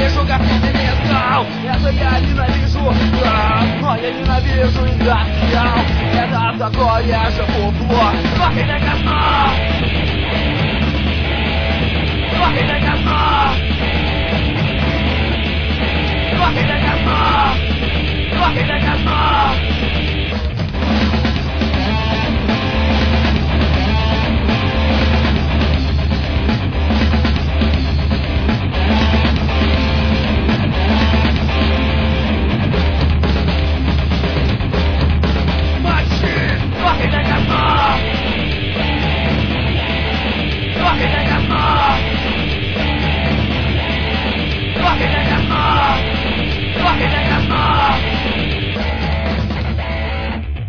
ненавижу, как ты меня знал. Это я ненавижу, но я ненавижу индастриал. Это такое же фуфло. Кофе до говна! Кофе до говна!